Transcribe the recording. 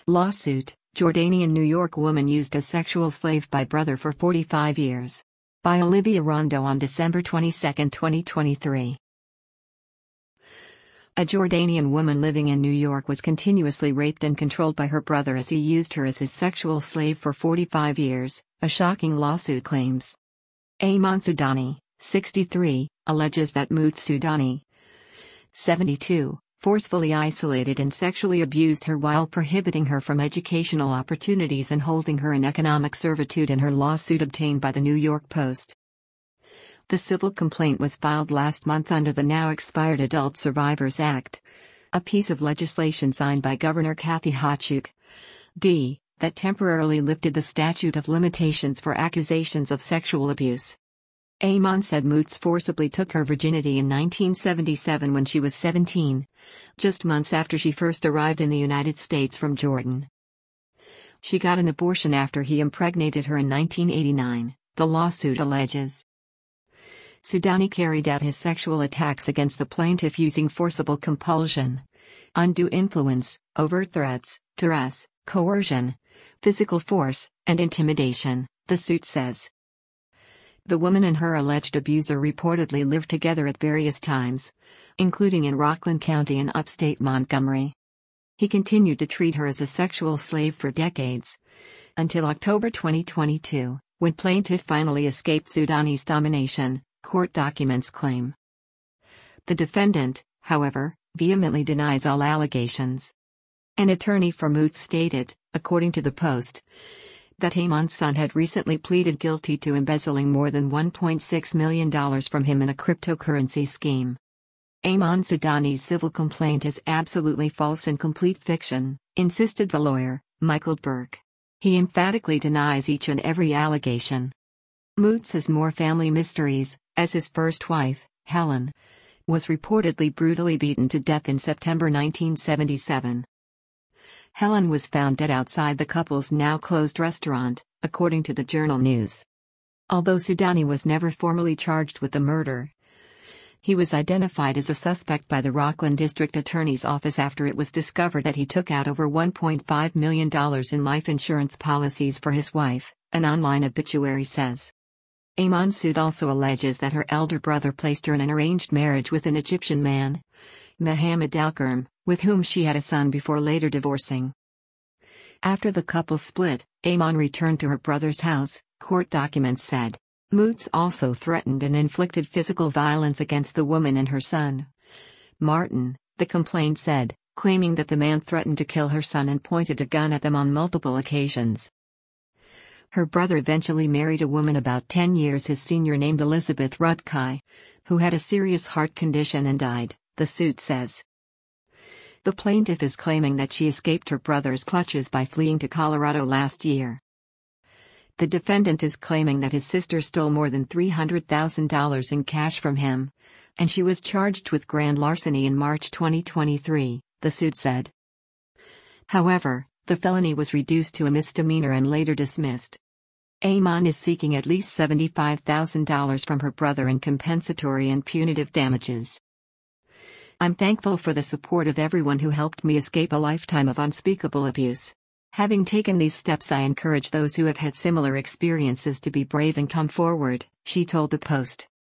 Lawsuit: Jordanian New York woman used as sexual slave by brother for 45 years. By Olivia Rondo on December 22, 2023. A Jordanian woman living in New York was continuously raped and controlled by her brother as he used her as his sexual slave for 45 years, a shocking lawsuit claims. Ayman Soudani, 63, alleges that Mouts Soudani, 72, forcefully isolated and sexually abused her while prohibiting her from educational opportunities and holding her in economic servitude in her lawsuit obtained by the New York Post. The civil complaint was filed last month under the now expired Adult Survivors Act, a piece of legislation signed by Governor Kathy Hochul, D., that temporarily lifted the statute of limitations for accusations of sexual abuse. Ayman said Mouts forcibly took her virginity in 1977 when she was 17, just months after she first arrived in the United States from Jordan. She got an abortion after he impregnated her in 1989, the lawsuit alleges. Soudani carried out his sexual attacks against the plaintiff using forcible compulsion, undue influence, overt threats, duress, coercion, physical force, and intimidation, the suit says. The woman and her alleged abuser reportedly lived together at various times, including in Rockland County and upstate Montgomery. He continued to treat her as a sexual slave for decades, until October 2022, when plaintiff finally escaped Soudani's domination, court documents claim. The defendant, however, vehemently denies all allegations. An attorney for Mouts stated, according to the Post, that Ayman's son had recently pleaded guilty to embezzling more than $1.6 million from him in a cryptocurrency scheme. Ayman Soudani's civil complaint is absolutely false and complete fiction, insisted the lawyer, Michael Burke. He emphatically denies each and every allegation. Mouts has more family mysteries, as his first wife, Helen, was reportedly brutally beaten to death in September 1977. Helen was found dead outside the couple's now-closed restaurant, according to the Journal News. Although Soudani was never formally charged with the murder, he was identified as a suspect by the Rockland District Attorney's Office after it was discovered that he took out over $1.5 million in life insurance policies for his wife, an online obituary says. Ayman's suit also alleges that her elder brother placed her in an arranged marriage with an Egyptian man, Mohammed Alkerm, with whom she had a son before later divorcing. After the couple split, Ayman returned to her brother's house, court documents said. Mouts also threatened and inflicted physical violence against the woman and her son, Martin, the complaint said, claiming that the man threatened to kill her son and pointed a gun at them on multiple occasions. Her brother eventually married a woman about 10 years his senior named Elizabeth Rutkai, who had a serious heart condition and died, the suit says. The plaintiff is claiming that she escaped her brother's clutches by fleeing to Colorado last year. The defendant is claiming that his sister stole more than $300,000 in cash from him, and she was charged with grand larceny in March 2023, the suit said. However, the felony was reduced to a misdemeanor and later dismissed. Ayman is seeking at least $75,000 from her brother in compensatory and punitive damages. I'm thankful for the support of everyone who helped me escape a lifetime of unspeakable abuse. Having taken these steps, I encourage those who have had similar experiences to be brave and come forward, she told the Post.